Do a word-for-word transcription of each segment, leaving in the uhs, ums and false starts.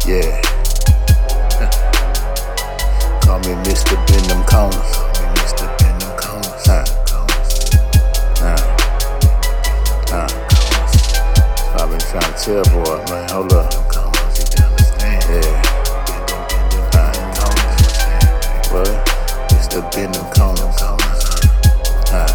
Yeah. Call me Mister Bend them corners. Call me Mister Bend them corners. Huh. Huh. Huh. I've been trying to tell boy, man, hold up. Yeah. Huh. What? Mister Bend them corners. Huh.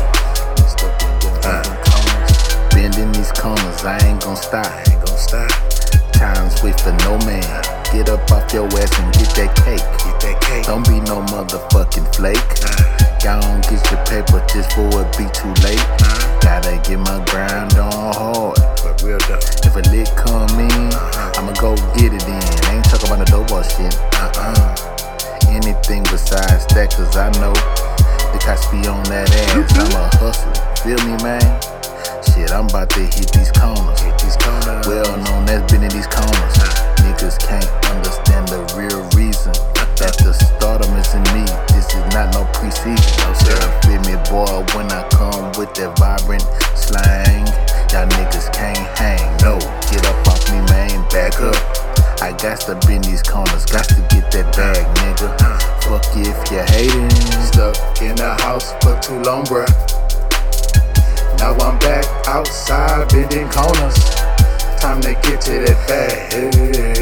Huh. Bending these corners, I ain't gon' stop. I ain't gon' stop. Times wait for no man. Get up off your ass and get that cake. Get that cake. Don't be no motherfucking flake. Nah. Y'all don't get your paper just for it be too late. Nah. Gotta get my grind on hard. But real though. If a lick come in, uh-huh. I'ma go get it in. I ain't talking about the dope boy shit. Uh-uh. Anything besides that, cause I know the cops be on that ass. I'm a hustler. Feel me, man? Shit, I'm about to hit these corners. Hit these corners. Well known that's been in these corners. Niggas can't understand the real reason that the stardom is in me. This is not no preseason. No sir, feel me, boy, when I come with that vibrant slang. Y'all niggas can't hang. No, get up off me, man, back up. I got to bend these corners, got to get that bag, nigga. Fuck you if you hating. Stuck in the house for too long, bruh. Now I'm back outside bending corners. Time to get to that bag.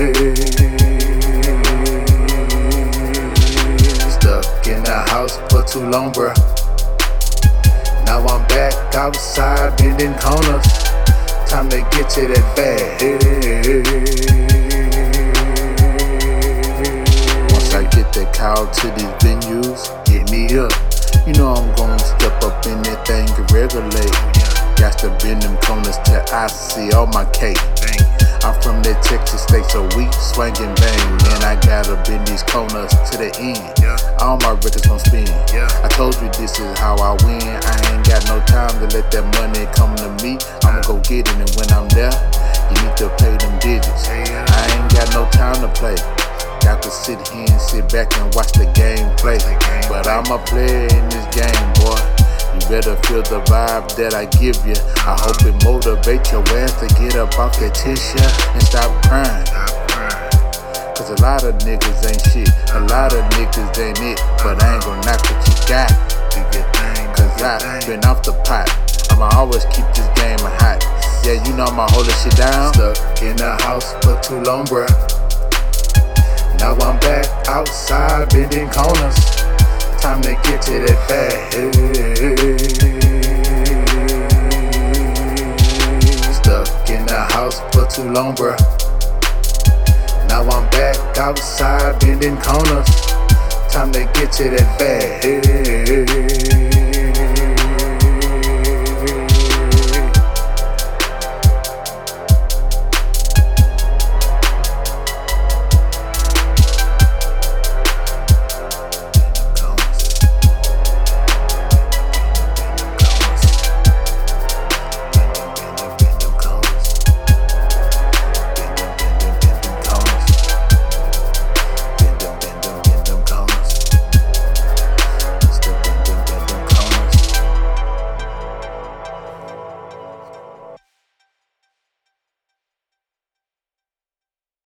Stuck in the house for too long, bruh. Now I'm back outside bending corners. Time to get to that bag. Once I get that call to these venues, hit me up. You know I'm gonna step up in that thing and regulate. Got to bend them corners till I see all my cake. I'm from that Texas state, so we swinging bang. Man, I gotta bend these corners to the end. All my records gon' spin. I told you this is how I win. I ain't got no time to let that money come to me. I'ma go get it, and when I'm there, you need to pay them digits. I ain't got no time to play. Got to sit here and sit back and watch the game play. But I'm a player in this game, boy. You better feel the vibe that I give you. I hope it motivates your ass to get up off that tissue and stop crying. Cause a lot of niggas ain't shit. A lot of niggas ain't it. But I ain't gon' knock what you got. Cause I been off the pot. I'ma always keep this game hot. Yeah, you know I'ma hold this shit down. Stuck in the house for too long, bruh. Now I'm back outside bending corners. Time to get to that bag. Stuck in the house for too long, bruh. Now I'm back outside bending corners. Time to get to that bag.